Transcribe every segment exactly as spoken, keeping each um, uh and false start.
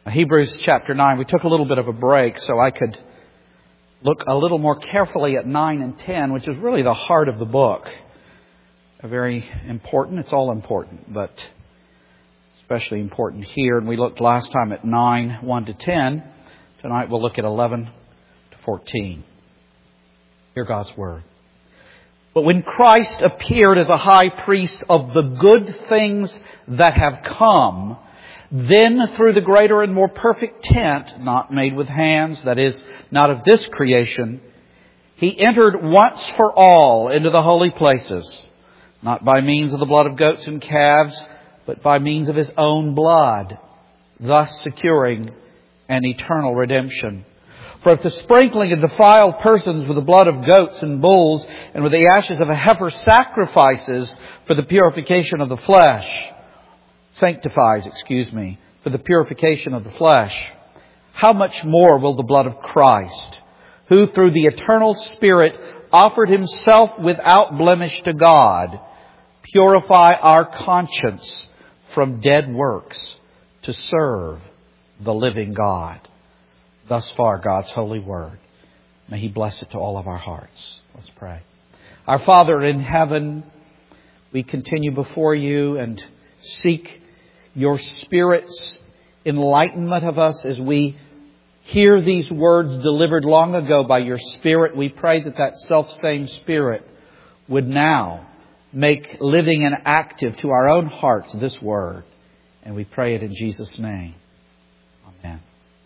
Hebrews chapter nine, we took a little bit of a break so I could look a little more carefully at nine and ten, which is really the heart of the book. A very important, it's all important, but especially important here. And we looked last time at nine, one to ten. Tonight we'll look at eleven to fourteen. Hear God's Word. But when Christ appeared as a high priest of the good things that have come, then through the greater and more perfect tent, not made with hands, that is, not of this creation, He entered once for all into the holy places, not by means of the blood of goats and calves, but by means of His own blood, thus securing an eternal redemption. For if the sprinkling of defiled persons with the blood of goats and bulls and with the ashes of a heifer sacrifices for the purification of the flesh, sanctifies, excuse me, for the purification of the flesh, how much more will the blood of Christ, who through the eternal Spirit offered Himself without blemish to God, purify our conscience from dead works to serve the living God. Thus far, God's holy word. May He bless it to all of our hearts. Let's pray. Our Father in heaven, we continue before You and seek Your Spirit's enlightenment of us as we hear these words delivered long ago by Your Spirit. We pray that that self-same Spirit would now make living and active to our own hearts this word. And we pray it in Jesus' name. Amen.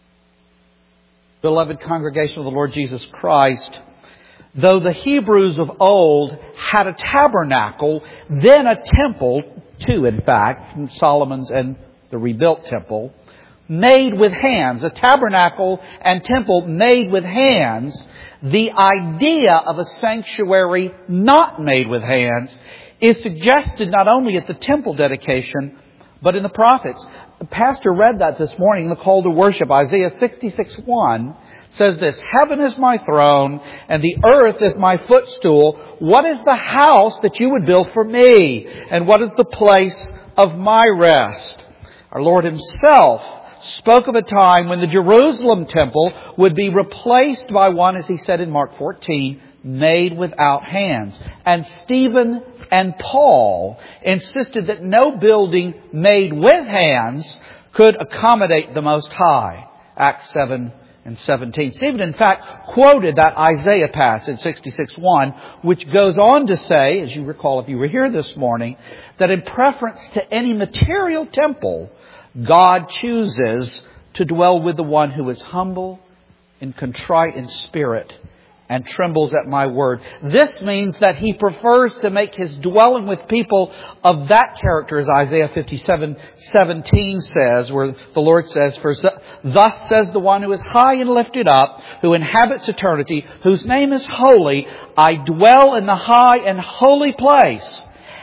Beloved congregation of the Lord Jesus Christ, though the Hebrews of old had a tabernacle, then a temple, two in fact, Solomon's and the rebuilt temple, made with hands, a tabernacle and temple made with hands, the idea of a sanctuary not made with hands is suggested not only at the temple dedication, but in the prophets. The pastor read that this morning in the call to worship. Isaiah sixty-six one says this, Heaven is my throne and the earth is my footstool. What is the house that You would build for Me? And what is the place of my rest? Our Lord Himself spoke of a time when the Jerusalem temple would be replaced by one, as He said in Mark fourteen, made without hands. And Stephen and Paul insisted that no building made with hands could accommodate the Most High. Acts seven and seventeen. Stephen, in fact, quoted that Isaiah passage, sixty-six one, which goes on to say, as you recall if you were here this morning, that in preference to any material temple, God chooses to dwell with the one who is humble and contrite in spirit and trembles at My word. This means that He prefers to make His dwelling with people of that character, as Isaiah fifty-seven seventeen says, where the Lord says, For thus says the one who is high and lifted up, who inhabits eternity, whose name is holy, I dwell in the high and holy place,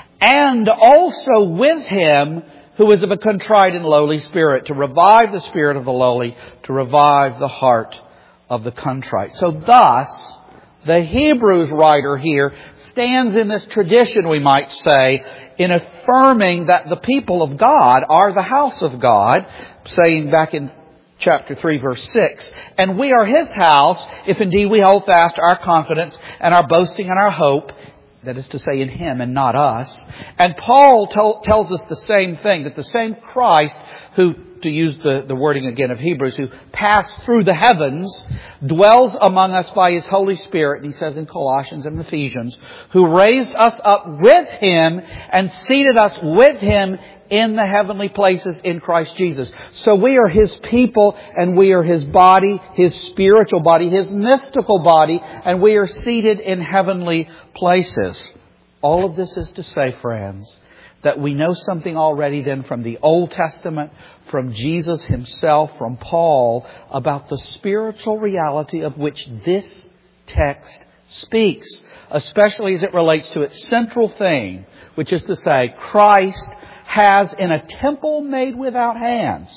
and also with Him who is of a contrite and lowly spirit, to revive the spirit of the lowly, to revive the heart of the contrite. So thus, the Hebrews writer here stands in this tradition, we might say, in affirming that the people of God are the house of God, saying back in chapter three, verse six, and we are His house, if indeed we hold fast our confidence and our boasting and our hope, that is to say, in Him and not us. And Paul tell, tells us the same thing, that the same Christ who, to use the, the wording again of Hebrews, who passed through the heavens, dwells among us by His Holy Spirit, and he says in Colossians and Ephesians, who raised us up with Him and seated us with Him in the heavenly places in Christ Jesus. So we are His people and we are His body, His spiritual body, His mystical body, and we are seated in heavenly places. All of this is to say, friends, that we know something already then from the Old Testament, from Jesus Himself, from Paul, about the spiritual reality of which this text speaks, especially as it relates to its central thing, which is to say, Christ has in a temple made without hands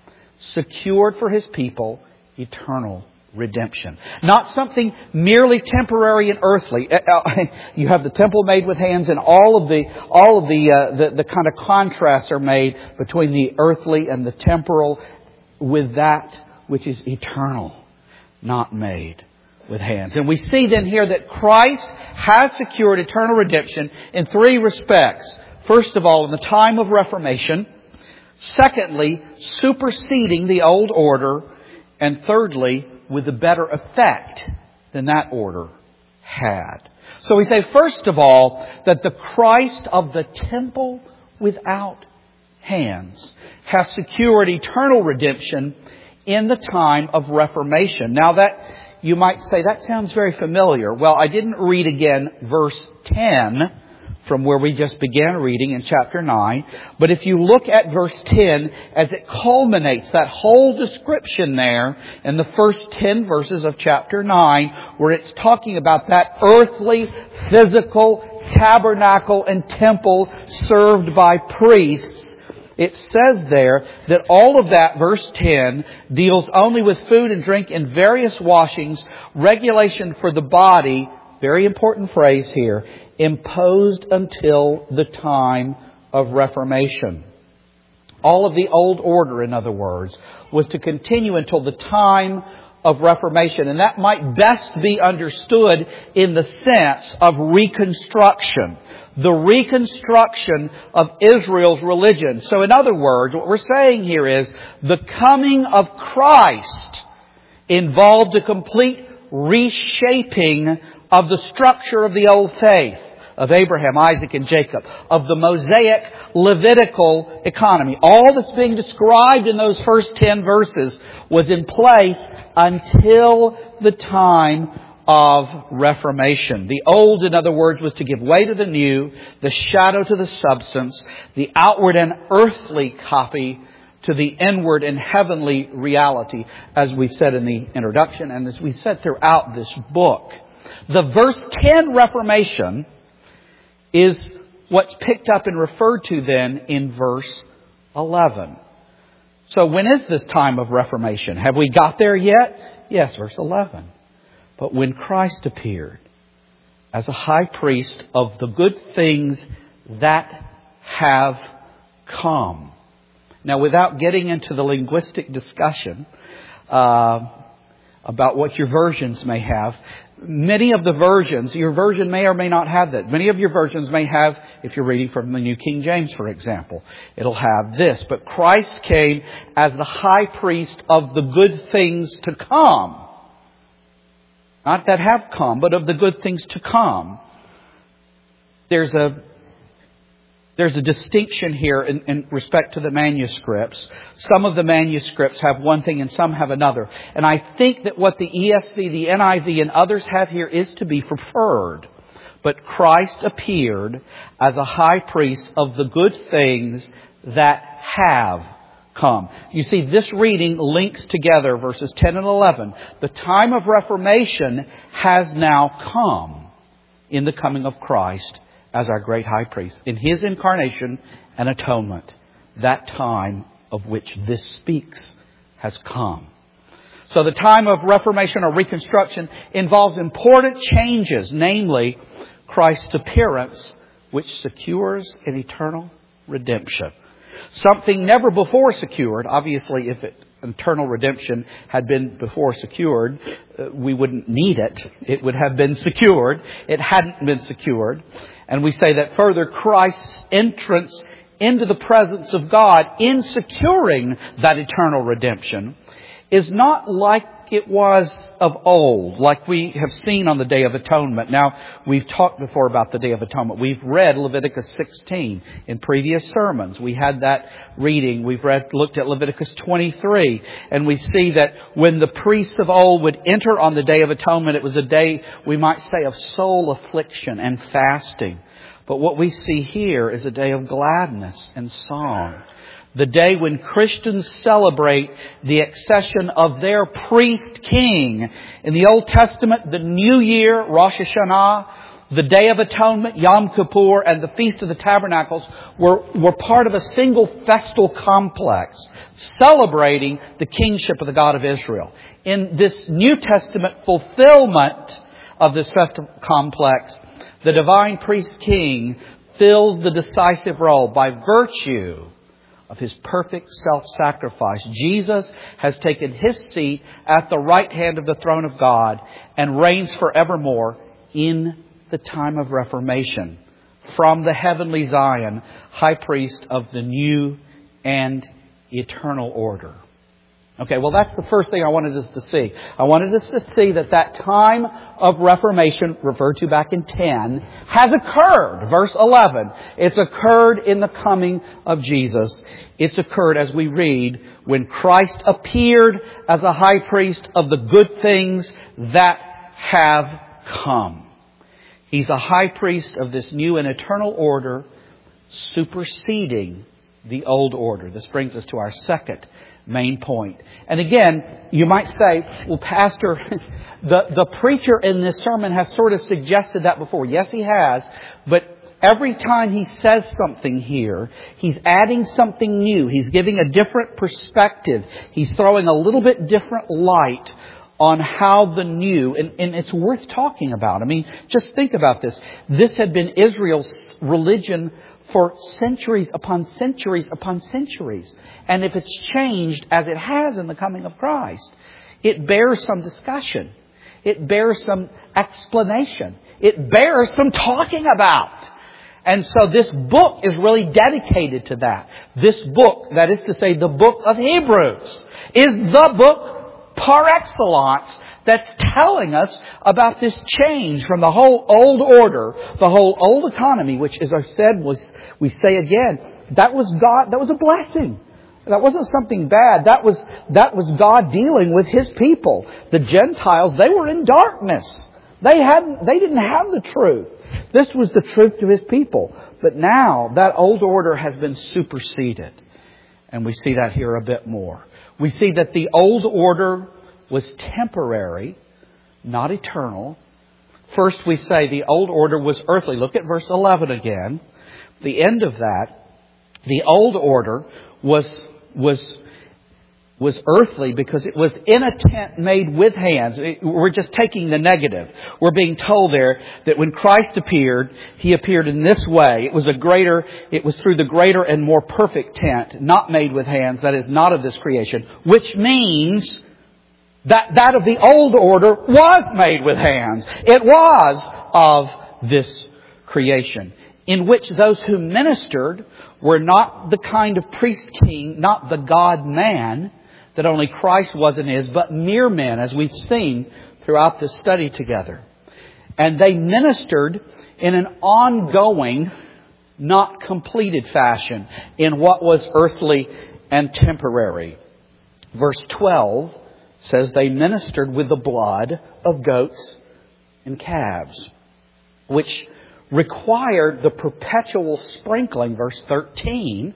secured for His people eternal redemption. Not something merely temporary and earthly. You have the temple made with hands, and all of the all of the, uh, the the kind of contrasts are made between the earthly and the temporal. with that which is eternal, not made with hands. And we see then here that Christ has secured eternal redemption in three respects. First of all, in the time of Reformation. Secondly, superseding the old order. And thirdly, with a better effect than that order had. So we say, first of all, that the Christ of the temple without hands has secured eternal redemption in the time of Reformation. Now that, you might say, that sounds very familiar. Well, I didn't read again verse ten from where we just began reading in chapter nine. But if you look at verse ten, as it culminates that whole description there in the first ten verses of chapter nine, where it's talking about that earthly, physical tabernacle and temple served by priests, it says there that all of that, verse ten, deals only with food and drink and various washings, regulation for the body, very important phrase here, imposed until the time of Reformation. All of the old order, in other words, was to continue until the time of Reformation. And that might best be understood in the sense of reconstruction. The reconstruction of Israel's religion. So in other words, what we're saying here is the coming of Christ involved a complete reshaping of the structure of the old faith of Abraham, Isaac, and Jacob, of the Mosaic Levitical economy. All that's being described in those first ten verses was in place until the time of Reformation. The old, in other words, was to give way to the new, the shadow to the substance, the outward and earthly copy to the inward and heavenly reality, as we've said in the introduction and as we said throughout this book. The verse ten Reformation is what's picked up and referred to then in verse eleven. So when is this time of Reformation? Have we got there yet? Yes, verse eleven. But when Christ appeared as a high priest of the good things that have come. Now, without getting into the linguistic discussion uh, about what your versions may have, many of the versions, your version may or may not have that. Many of your versions may have, if you're reading from the New King James, for example, it'll have this. But Christ came as the high priest of the good things to come. Not that have come, but of the good things to come. There's a There's a distinction here in, in respect to the manuscripts. Some of the manuscripts have one thing and some have another. And I think that what the E S V, the N I V, and others have here is to be preferred. But Christ appeared as a high priest of the good things that have come. You see, this reading links together verses ten and eleven. The time of Reformation has now come in the coming of Christ as our great high priest, in His incarnation and atonement. That time of which this speaks has come. So the time of Reformation or Reconstruction involves important changes, namely Christ's appearance, which secures an eternal redemption. Something never before secured. Obviously, if it, eternal redemption had been before secured, uh, we wouldn't need it. It would have been secured. It hadn't been secured. And we say that further, Christ's entrance into the presence of God in securing that eternal redemption is not like it was of old, like we have seen on the Day of Atonement. Now, we've talked before about the Day of Atonement. We've read Leviticus sixteen in previous sermons. We had that reading. We've read, looked at Leviticus twenty-three. And we see that when the priests of old would enter on the Day of Atonement, it was a day, we might say, of soul affliction and fasting. But what we see here is a day of gladness and song. The day when Christians celebrate the accession of their priest king. In the Old Testament, the New Year, Rosh Hashanah, the Day of Atonement, Yom Kippur, and the Feast of the Tabernacles were, were part of a single festal complex celebrating the kingship of the God of Israel. In this New Testament fulfillment of this festal complex, the divine priest king fills the decisive role by virtue of His perfect self-sacrifice. Jesus has taken His seat at the right hand of the throne of God and reigns forevermore in the time of Reformation from the heavenly Zion, high priest of the new and eternal order. Okay, well that's the first thing I wanted us to see. I wanted us to see that that time of Reformation, referred to back in ten, has occurred. Verse eleven. It's occurred in the coming of Jesus. It's occurred, as we read, when Christ appeared as a high priest of the good things that have come. He's a high priest of this new and eternal order, superseding the old order. This brings us to our second main point. And again, you might say, well, Pastor, the, the preacher in this sermon has sort of suggested that before. Yes, he has. But every time he says something here, he's adding something new. He's giving a different perspective. He's throwing a little bit different light on how the new, and, and it's worth talking about. I mean, just think about this. This had been Israel's religion for centuries upon centuries upon centuries. And if it's changed as it has in the coming of Christ, it bears some discussion. It bears some explanation. It bears some talking about. And so this book is really dedicated to that. This book, that is to say, the book of Hebrews, is the book par excellence that's telling us about this change from the whole old order, the whole old economy, which, as I said, was, we say again, that was God, that was a blessing. That wasn't something bad. That was, that was God dealing with His people. The Gentiles, they were in darkness. They hadn't, they didn't have the truth. This was the truth to His people. But now that old order has been superseded. And we see that here a bit more. We see that the old order was temporary, not eternal. First we say the old order was earthly. Look at verse eleven again. The end of that, the old order was, was, was earthly because it was in a tent made with hands. We're just taking the negative. We're being told there that when Christ appeared, He appeared in this way. It was a greater, it was through the greater and more perfect tent, not made with hands, that is not of this creation, which means that that of the old order was made with hands. It was of this creation, in which those who ministered were not the kind of priest-king, not the God-man that only Christ was and is, but mere men, as we've seen throughout this study together. And they ministered in an ongoing, not completed fashion in what was earthly and temporary. Verse twelve says they ministered with the blood of goats and calves, which required the perpetual sprinkling, verse thirteen,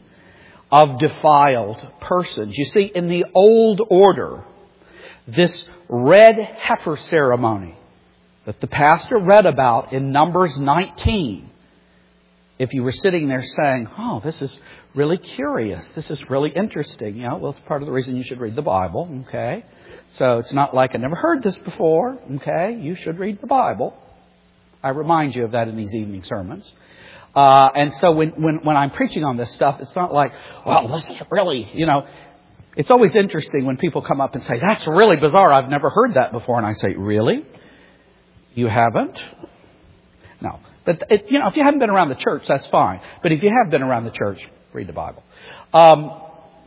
of defiled persons. You see, in the old order, this red heifer ceremony that the pastor read about in Numbers nineteen, if you were sitting there saying, oh, this is really curious, this is really interesting, you know, well, it's part of the reason you should read the Bible, okay? So it's not like I never heard this before, okay? You should read the Bible. I remind you of that in these evening sermons. Uh, and so when, when, when I'm preaching on this stuff, it's not like, well, this is really, you know, it's always interesting when people come up and say, that's really bizarre. I've never heard that before. And I say, really? You haven't? No. But, it, you know, if you haven't been around the church, that's fine. But if you have been around the church, read the Bible. Um,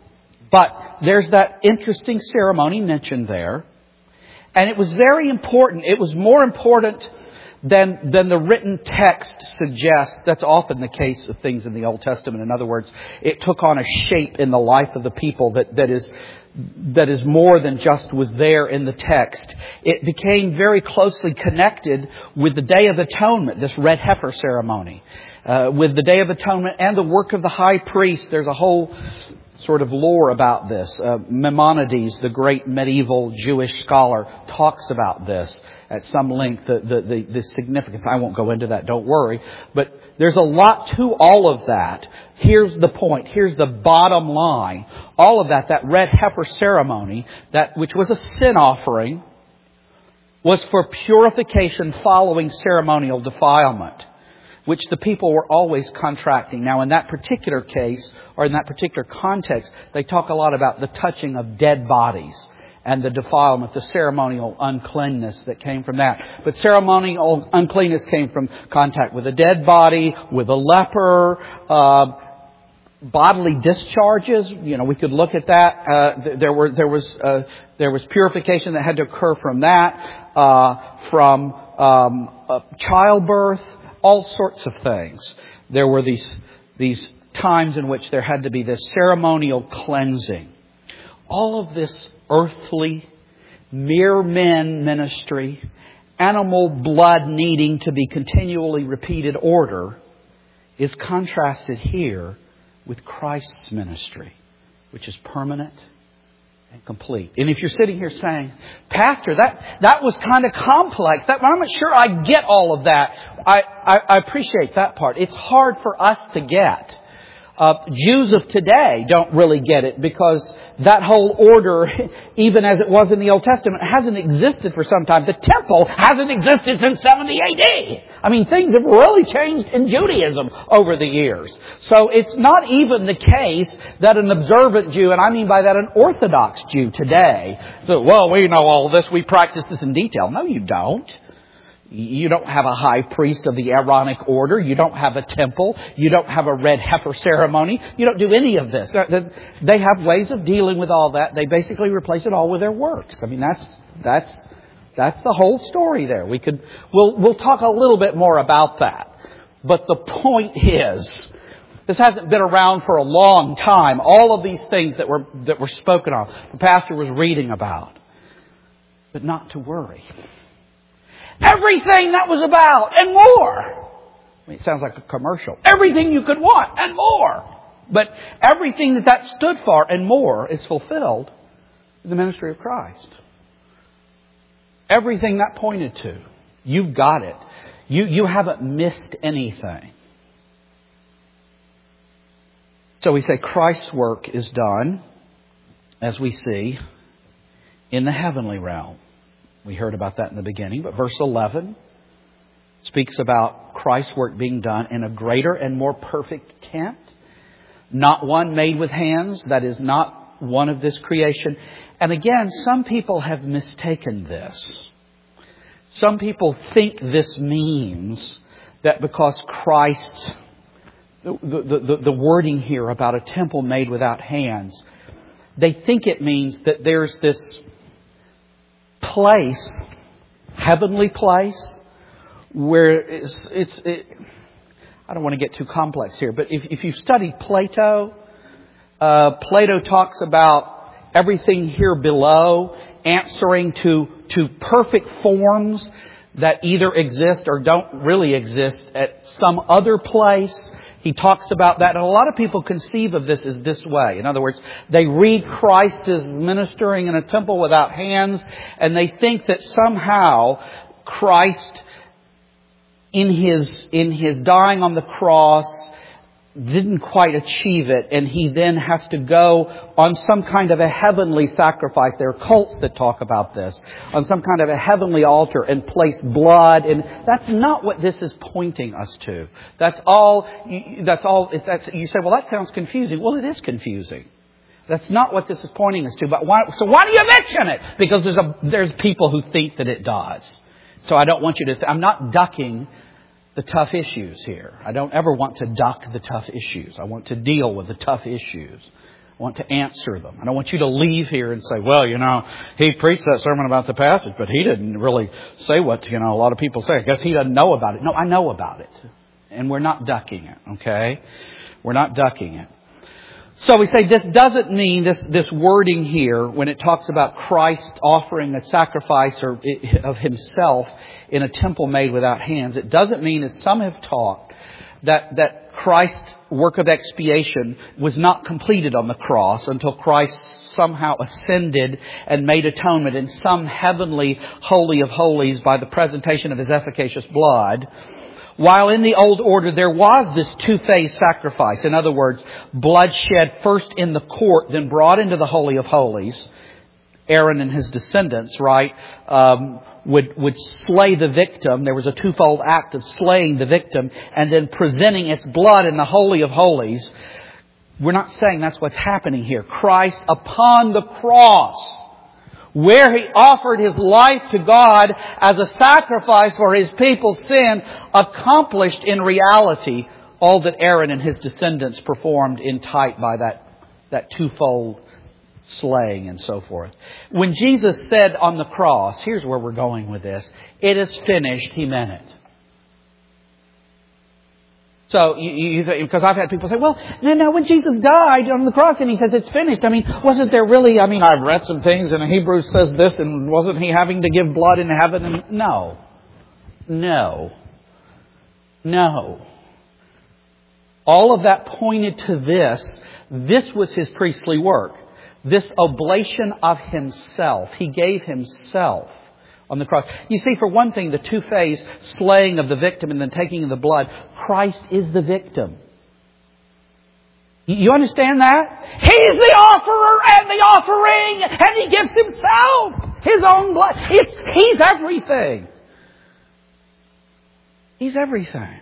but there's that interesting ceremony mentioned there. And it was very important. It was more important than, than the written text suggests. That's often the case of things in the Old Testament. In other words, it took on a shape in the life of the people that, that is, that is more than just was there in the text. It became very closely connected with the Day of Atonement, this red heifer ceremony. Uh, with the Day of Atonement and the work of the high priest. There's a whole sort of lore about this. Uh, Maimonides, the great medieval Jewish scholar, talks about this at some length, the, the, the, the significance. I won't go into that, don't worry. But there's a lot to all of that. Here's the point. Here's the bottom line. All of that, that red heifer ceremony, that which was a sin offering, was for purification following ceremonial defilement. which the people were always contracting. Now, in that particular case, or in that particular context, they talk a lot about the touching of dead bodies and the defilement, the ceremonial uncleanness that came from that. But ceremonial uncleanness came from contact with a dead body, with a leper, uh, bodily discharges. You know, we could look at that. Uh, there were there was uh, there was purification that had to occur from that, uh, from um, uh, childbirth. All sorts of things. There were these these times in which there had to be this ceremonial cleansing. All of this earthly, mere men ministry, animal blood needing to be continually repeated order is contrasted here with Christ's ministry, which is permanent and complete. And if you're sitting here saying, Pastor, that, that was kind of complex. That, I'm not sure I get all of that. I, I, I appreciate that part. It's hard for us to get. Uh, Jews of today don't really get it because that whole order, even as it was in the Old Testament, hasn't existed for some time. The temple hasn't existed since seventy A D. I mean, things have really changed in Judaism over the years. So it's not even the case that an observant Jew, and I mean by that an Orthodox Jew today, so, well, we know all of this, we practice this in detail. No, you don't. You don't have a high priest of the Aaronic order. You don't have a temple. You don't have a red heifer ceremony. You don't do any of this. They have ways of dealing with all that. They basically replace it all with their works. I mean, that's that's that's the whole story there. We could we'll we'll talk a little bit more about that. But the point is, this hasn't been around for a long time. All of these things that were that were spoken of, the pastor was reading about. But not to worry. Everything that was about and more. I mean, it sounds like a commercial. Everything you could want and more. But everything that that stood for and more is fulfilled in the ministry of Christ. Everything that pointed to. You've got it. You, you haven't missed anything. So we say Christ's work is done, as we see, in the heavenly realm. We heard about that in the beginning, but verse eleven speaks about Christ's work being done in a greater and more perfect tent, not one made with hands, that is not one of this creation. And again, some people have mistaken this. Some people think this means that because Christ, the, the, the, the wording here about a temple made without hands, they think it means that there's this place, heavenly place, where it's, it's it, I don't want to get too complex here, but if, if you've studied Plato, uh, Plato talks about everything here below answering to, to perfect forms that either exist or don't really exist at some other place. He talks about that, and a lot of people conceive of this as this way. In other words, they read Christ as ministering in a temple without hands, and they think that somehow Christ, in his in his dying on the cross, didn't quite achieve it, and he then has to go on some kind of a heavenly sacrifice. There are cults that talk about this, on some kind of a heavenly altar and place blood, and that's not what this is pointing us to. That's all. That's all. That's, you say, well, that sounds confusing. Well, it is confusing. That's not what this is pointing us to. But why? So why do you mention it? Because there's a there's people who think that it does. So I don't want you to. Th- I'm not ducking the tough issues here. I don't ever want to duck the tough issues. I want to deal with the tough issues. I want to answer them. I don't want you to leave here and say, well, you know, he preached that sermon about the passage, but he didn't really say what, you know, a lot of people say. I guess he doesn't know about it. No, I know about it. And we're not ducking it, okay? We're not ducking it. So we say this doesn't mean, this, this wording here, when it talks about Christ offering a sacrifice or of himself in a temple made without hands, it doesn't mean, as some have taught, that, that Christ's work of expiation was not completed on the cross until Christ somehow ascended and made atonement in some heavenly holy of holies by the presentation of his efficacious blood. While in the old order there was this two-phase sacrifice. In other words, blood shed first in the court, then brought into the Holy of Holies. Aaron and his descendants, right, um, would, would slay the victim. There was a twofold act of slaying the victim and then presenting its blood in the Holy of Holies. We're not saying that's what's happening here. Christ upon the cross, where He offered His life to God as a sacrifice for His people's sin, accomplished in reality all that Aaron and his descendants performed in type by that, that twofold slaying and so forth. When Jesus said on the cross, here's where we're going with this, "It is finished," He meant it. So, you, you, because I've had people say, well, no, no, when Jesus died on the cross and He says it's finished, I mean, wasn't there really, I mean, I've read some things and Hebrews says this, and wasn't He having to give blood in heaven? And no. No. No. All of that pointed to this. This was His priestly work. This oblation of Himself. He gave Himself on the cross. You see, for one thing, the two-phase slaying of the victim and then taking of the blood, Christ is the victim. You understand that? He's the offerer and the offering, and He gives Himself, His own blood. It's, He's everything. He's everything.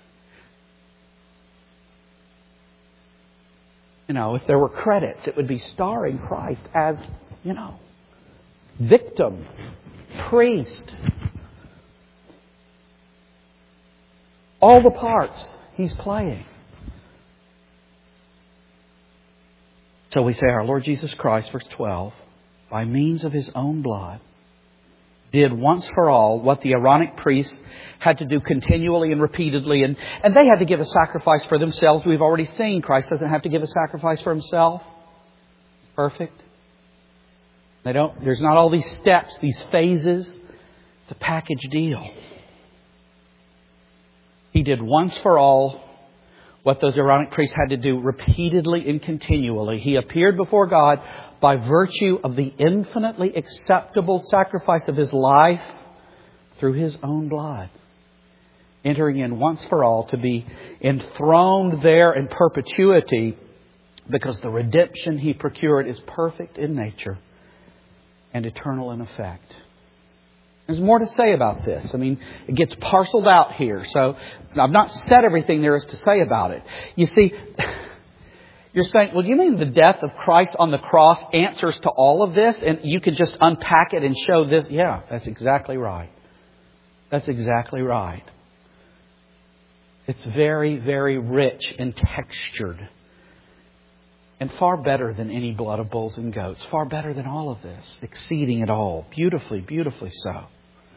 You know, if there were credits, it would be starring Christ as, you know, victim, priest. All the parts He's playing. So we say our Lord Jesus Christ, verse twelve, by means of His own blood, did once for all what the Aaronic priests had to do continually and repeatedly. And, and they had to give a sacrifice for themselves. We've already seen Christ doesn't have to give a sacrifice for Himself. Perfect. They don't, there's not all these steps, these phases. It's a package deal. He did once for all what those Aaronic priests had to do repeatedly and continually. He appeared before God by virtue of the infinitely acceptable sacrifice of His life through His own blood, entering in once for all to be enthroned there in perpetuity, because the redemption He procured is perfect in nature and eternal in effect. There's more to say about this. I mean, it gets parceled out here. So I've not said everything there is to say about it. You see, you're saying, well, you mean the death of Christ on the cross answers to all of this? And you could just unpack it and show this? Yeah, that's exactly right. That's exactly right. It's very, very rich and textured. And far better than any blood of bulls and goats. Far better than all of this. Exceeding it all. Beautifully, beautifully so.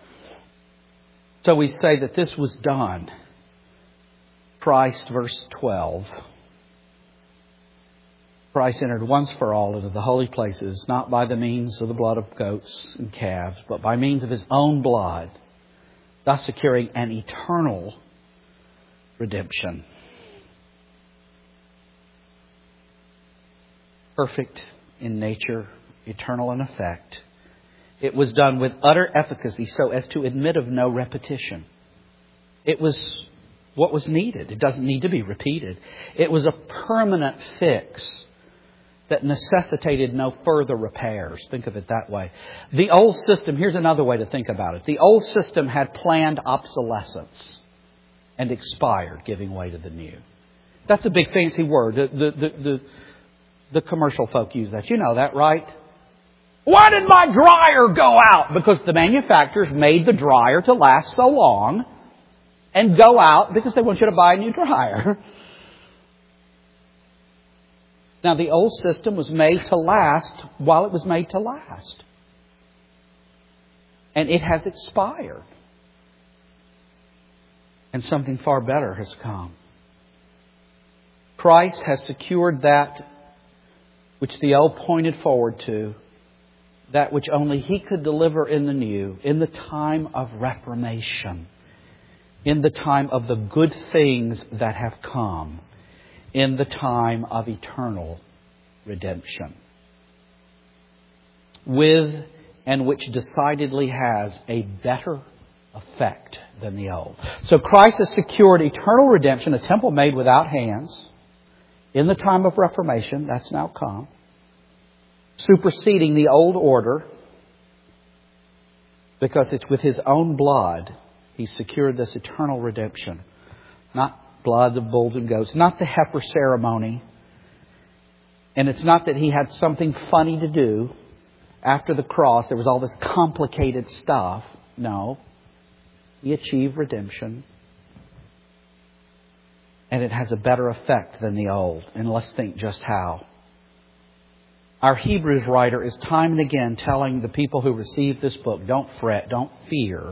So we say that this was done. Christ, verse twelve. Christ entered once for all into the holy places, not by the means of the blood of goats and calves, but by means of His own blood, thus securing an eternal redemption. Perfect in nature, eternal in effect. It was done with utter efficacy so as to admit of no repetition. It was what was needed. It doesn't need to be repeated. It was a permanent fix that necessitated no further repairs. Think of it that way. The old system, here's another way to think about it. The old system had planned obsolescence and expired, giving way to the new. That's a big fancy word. The, the, the, the, the commercial folk use that. You know that, right? Why did my dryer go out? Because the manufacturers made the dryer to last so long and go out because they want you to buy a new dryer. Now, the old system was made to last while it was made to last. And it has expired. And something far better has come. Christ has secured that which the old pointed forward to, that which only He could deliver in the new, in the time of reformation, in the time of the good things that have come, in the time of eternal redemption. With and which decidedly has a better effect than the old. So Christ has secured eternal redemption, a temple made without hands, in the time of Reformation. That's now come. Superseding the old order. Because it's with His own blood He secured this eternal redemption. Not blood of bulls and goats. Not the heifer ceremony. And it's not that He had something funny to do after the cross. There was all this complicated stuff. No. He achieved redemption. And it has a better effect than the old. And let's think just how. Our Hebrews writer is time and again telling the people who receive this book, don't fret, don't fear.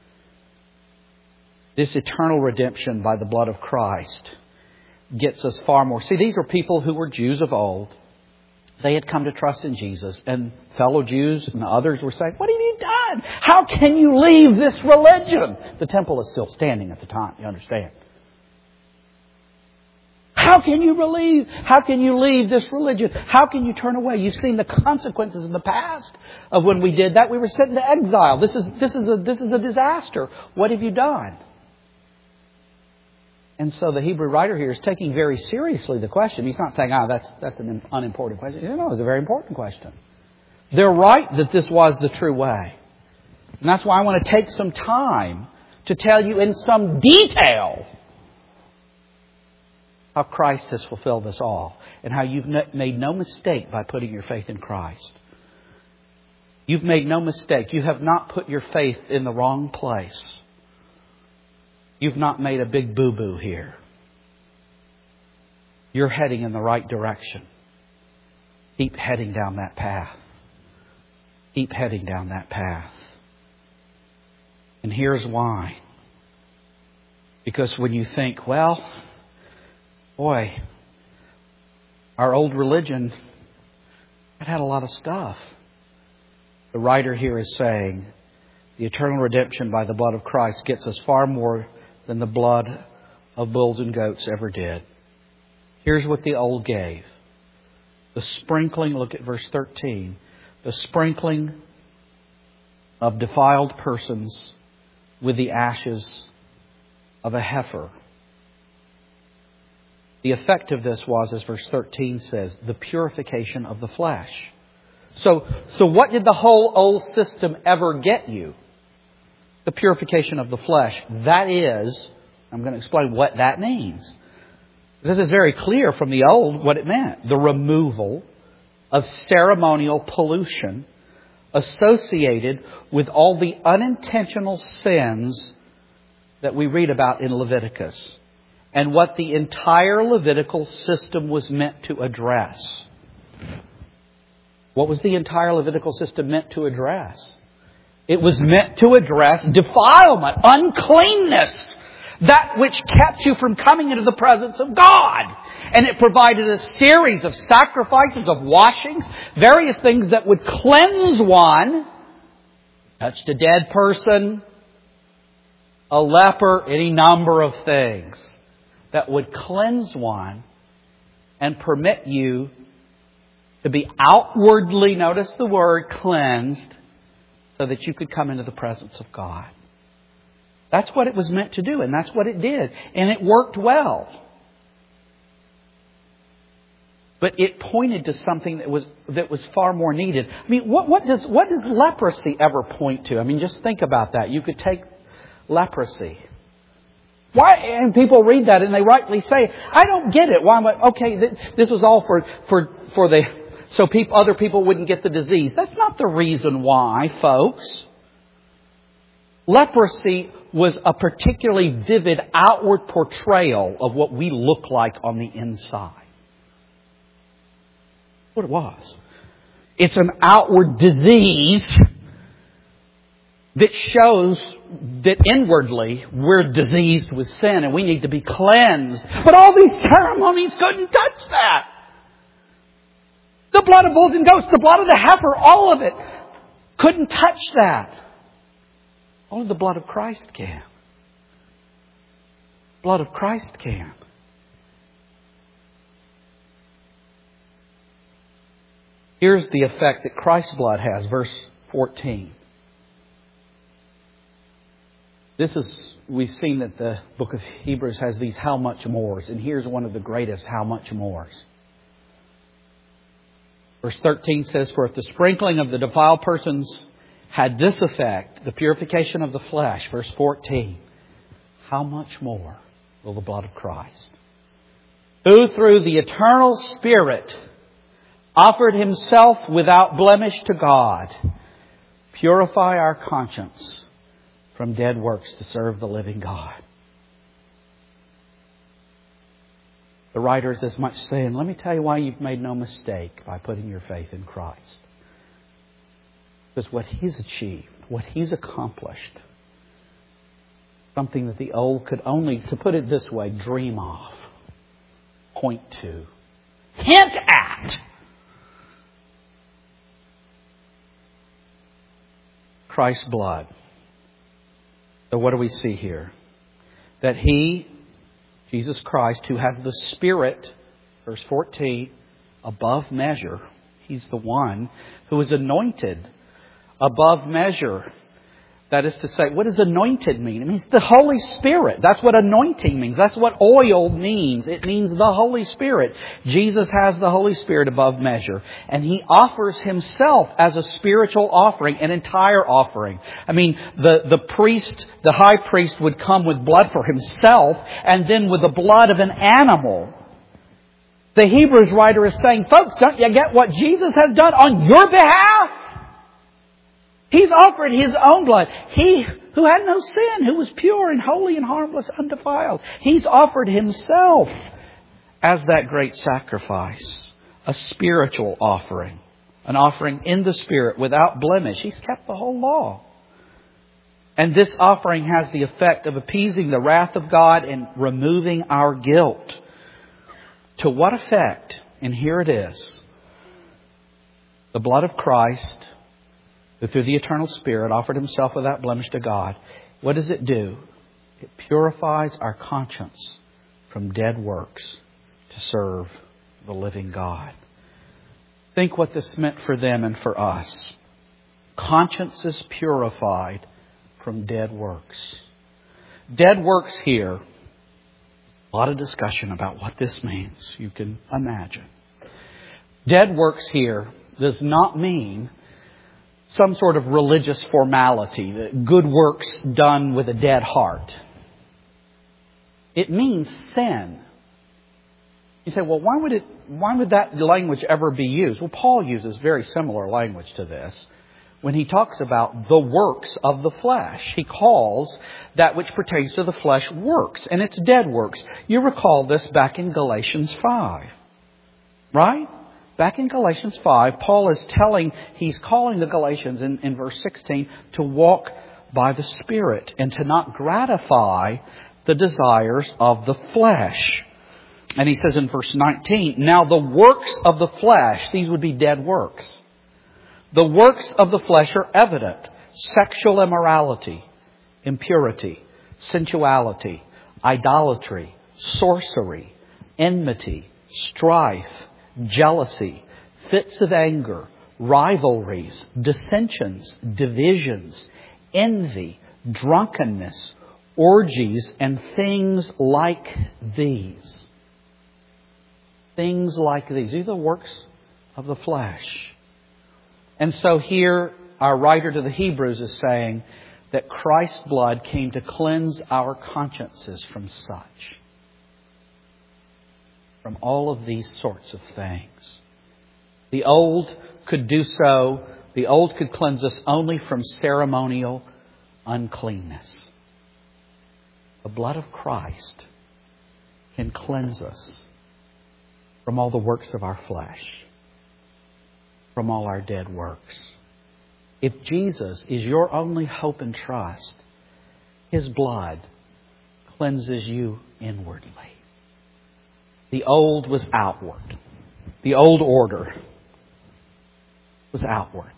This eternal redemption by the blood of Christ gets us far more. See, these are people who were Jews of old. They had come to trust in Jesus. And fellow Jews and others were saying, what have you done? How can you leave this religion? The temple is still standing at the time, you understand. How can you believe? How can you leave this religion? How can you turn away? You've seen the consequences in the past of when we did that. We were sent into exile. This is, this is a, this is a disaster. What have you done? And so the Hebrew writer here is taking very seriously the question. He's not saying, ah, oh, that's, that's an unimportant question. You know, it's a very important question. They're right that this was the true way. And that's why I want to take some time to tell you in some detail how Christ has fulfilled this all. And how you've made no mistake by putting your faith in Christ. You've made no mistake. You have not put your faith in the wrong place. You've not made a big boo-boo here. You're heading in the right direction. Keep heading down that path. Keep heading down that path. And here's why. Because when you think, well, boy, our old religion, it had a lot of stuff. The writer here is saying, the eternal redemption by the blood of Christ gets us far more than the blood of bulls and goats ever did. Here's what the old gave. The sprinkling, look at verse thirteen. The sprinkling of defiled persons with the ashes of a heifer. The effect of this was, as verse thirteen says, the purification of the flesh. So, so what did the whole old system ever get you? The purification of the flesh. That is, I'm going to explain what that means. This is very clear from the old what it meant. The removal of ceremonial pollution associated with all the unintentional sins that we read about in Leviticus. And what the entire Levitical system was meant to address. What was the entire Levitical system meant to address? It was meant to address defilement, uncleanness, that which kept you from coming into the presence of God. And it provided a series of sacrifices, of washings, various things that would cleanse one. Touched a dead person, a leper, any number of things that would cleanse one and permit you to be outwardly, notice the word, cleansed, so that you could come into the presence of God. That's what it was meant to do, and that's what it did. And it worked well. But it pointed to something that was that was far more needed. I mean, what, what does what does leprosy ever point to? I mean, just think about that. You could take leprosy. Why? And people read that and they rightly say, I don't get it. Why am I, okay, this was all for for for the so people, other people wouldn't get the disease. That's not the reason why, folks. Leprosy was a particularly vivid outward portrayal of what we look like on the inside. What it was. It's an outward disease that shows that inwardly we're diseased with sin and we need to be cleansed. But all these ceremonies couldn't touch that. The blood of bulls and goats, the blood of the heifer, all of it couldn't touch that. Only the blood of Christ can. Blood of Christ can. Here's the effect that Christ's blood has, verse fourteen. This is, we've seen that the book of Hebrews has these how much mores, and here's one of the greatest how much mores. Verse thirteen says, for if the sprinkling of the defiled persons had this effect, the purification of the flesh, verse fourteen, how much more will the blood of Christ, who through the eternal Spirit offered Himself without blemish to God, purify our conscience from dead works to serve the living God. The writer is as much saying, let me tell you why you've made no mistake by putting your faith in Christ. Because what He's achieved, what He's accomplished, something that the old could only, to put it this way, dream of, point to, hint at. Christ's blood. So what do we see here? That He, Jesus Christ, who has the Spirit, verse fourteen, above measure, He's the one who is anointed above measure. That is to say, what does anointed mean? It means the Holy Spirit. That's what anointing means. That's what oil means. It means the Holy Spirit. Jesus has the Holy Spirit above measure. And He offers Himself as a spiritual offering, an entire offering. I mean, the, the priest, the high priest would come with blood for himself and then with the blood of an animal. The Hebrews writer is saying, folks, don't you get what Jesus has done on your behalf? He's offered His own blood. He who had no sin, who was pure and holy and harmless, undefiled. He's offered Himself as that great sacrifice. A spiritual offering. An offering in the Spirit without blemish. He's kept the whole law. And this offering has the effect of appeasing the wrath of God and removing our guilt. To what effect? And here it is. The blood of Christ, who through the eternal Spirit offered Himself without blemish to God. What does it do? It purifies our conscience from dead works to serve the living God. Think what this meant for them and for us. Consciences purified from dead works. Dead works here. A lot of discussion about what this means. You can imagine. Dead works here does not mean some sort of religious formality, good works done with a dead heart. It means sin. You say, well, why would it, why would that language ever be used? Well, Paul uses very similar language to this when he talks about the works of the flesh. He calls that which pertains to the flesh works, and it's dead works. You recall this back in Galatians five, right? Back in Galatians five, Paul is telling, he's calling the Galatians in, in verse sixteen to walk by the Spirit and to not gratify the desires of the flesh. And he says in verse nineteen, now the works of the flesh, these would be dead works. The works of the flesh are evident. Sexual immorality, impurity, sensuality, idolatry, sorcery, enmity, strife, jealousy, fits of anger, rivalries, dissensions, divisions, envy, drunkenness, orgies, and things like these. Things like these. These are the works of the flesh. And so here our writer to the Hebrews is saying that Christ's blood came to cleanse our consciences from such. From all of these sorts of things. The old could do so. The old could cleanse us only from ceremonial uncleanness. The blood of Christ can cleanse us from all the works of our flesh, from all our dead works. If Jesus is your only hope and trust, His blood cleanses you inwardly. The old was outward. The old order was outward.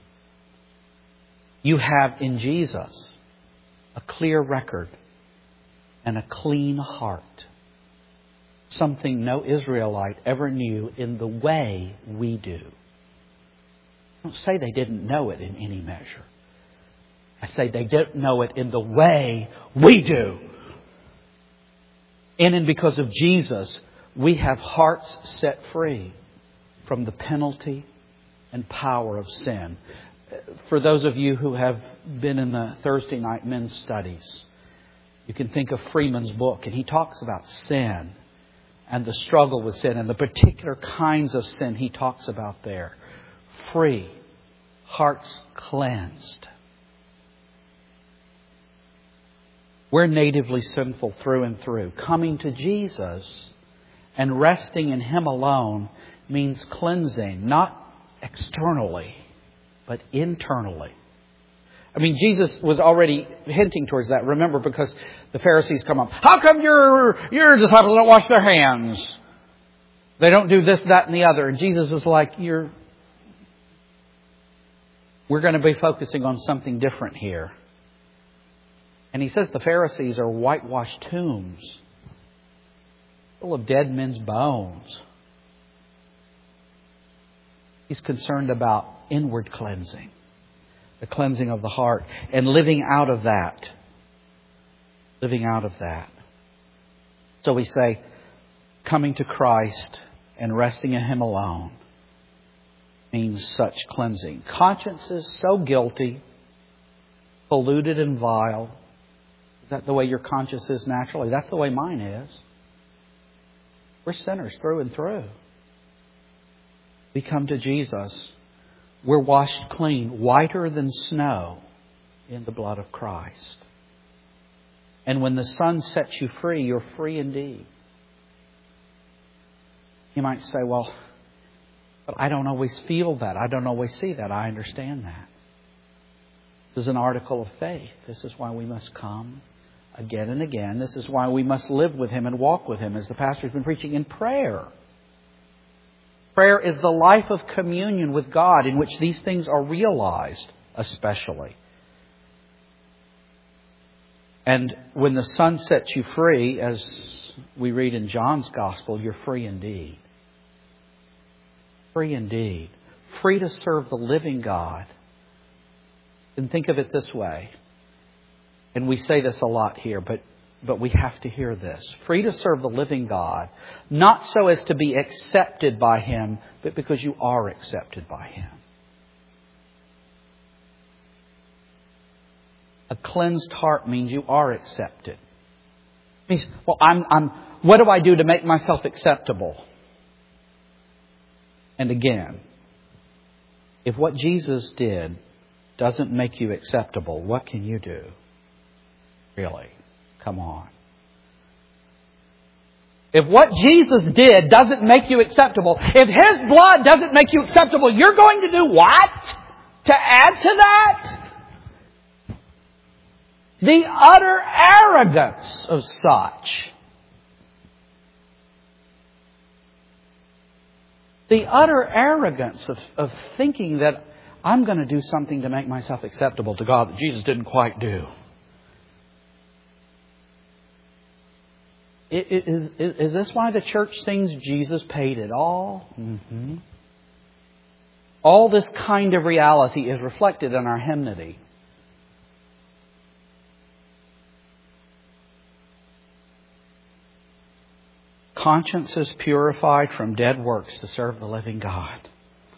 You have in Jesus a clear record and a clean heart. Something no Israelite ever knew in the way we do. I don't say they didn't know it in any measure. I say they didn't know it in the way we do. In and because of Jesus, we have hearts set free from the penalty and power of sin. For those of you who have been in the Thursday night men's studies, you can think of Freeman's book, and he talks about sin and the struggle with sin and the particular kinds of sin he talks about there. Free, hearts cleansed. We're natively sinful through and through. Coming to Jesus and resting in Him alone means cleansing, not externally, but internally. I mean, Jesus was already hinting towards that. Remember, because the Pharisees come up. How come your, your disciples don't wash their hands? They don't do this, that, and the other. And Jesus was like, "You're, we're going to be focusing on something different here." And He says the Pharisees are whitewashed tombs, full of dead men's bones. He's concerned about inward cleansing, the cleansing of the heart, and living out of that. Living out of that. So we say, coming to Christ and resting in Him alone means such cleansing. Conscience is so guilty, polluted and vile. Is that the way your conscience is naturally? That's the way mine is. We're sinners through and through. We come to Jesus. We're washed clean, whiter than snow, in the blood of Christ. And when the Son sets you free, you're free indeed. You might say, "Well, but I don't always feel that. I don't always see that." I understand that. This is an article of faith. This is why we must come again and again. This is why we must live with Him and walk with Him, as the pastor's been preaching, in prayer. Prayer is the life of communion with God in which these things are realized, especially. And when the Son sets you free, as we read in John's Gospel, you're free indeed. Free indeed. Free to serve the living God. And think of it this way. And we say this a lot here, but But we have to hear this. Free to serve the living God, not so as to be accepted by Him, but because you are accepted by Him. A cleansed heart means you are accepted. It means, well, I'm, I'm, what do I do to make myself acceptable? And again, if what Jesus did doesn't make you acceptable, what can you do? Really? Come on. If what Jesus did doesn't make you acceptable, if His blood doesn't make you acceptable, you're going to do what? To add to that? The utter arrogance of such. The utter arrogance of, of thinking that I'm going to do something to make myself acceptable to God that Jesus didn't quite do. Is, is, is this why the church sings Jesus paid it all? Mm-hmm. All this kind of reality is reflected in our hymnody. Conscience is purified from dead works to serve the living God.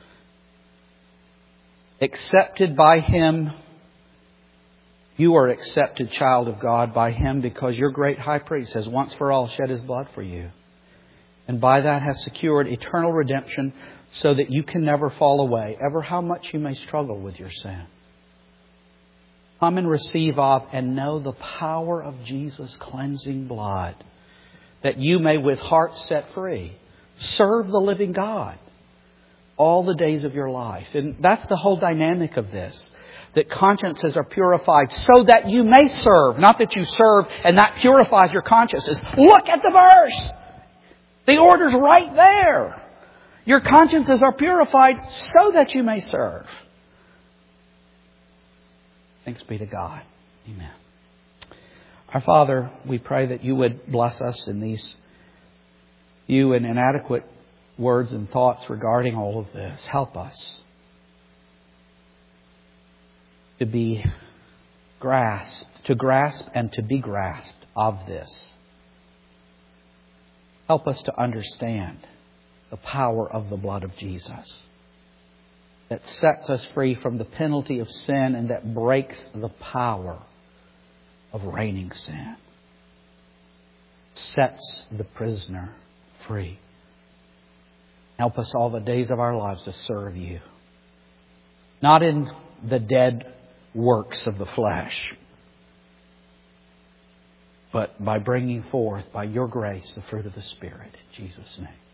Accepted by Him. You are accepted, child of God, by Him because your great high priest has once for all shed His blood for you. And by that has secured eternal redemption so that you can never fall away, ever how much you may struggle with your sin. Come and receive of and know the power of Jesus' cleansing blood, that you may with hearts set free serve the living God all the days of your life. And that's the whole dynamic of this. That consciences are purified so that you may serve. Not that you serve and that purifies your consciences. Look at the verse. The order's right there. Your consciences are purified so that you may serve. Thanks be to God. Amen. Our Father, we pray that You would bless us in these few and inadequate words and thoughts regarding all of this. Help us to be grasped, to grasp and to be grasped of this. Help us to understand the power of the blood of Jesus. that sets us free from the penalty of sin and that breaks the power of reigning sin. Sets the prisoner free. Help us all the days of our lives to serve You. Not in the dead works of the flesh, but by bringing forth, by Your grace, the fruit of the Spirit. In Jesus' name.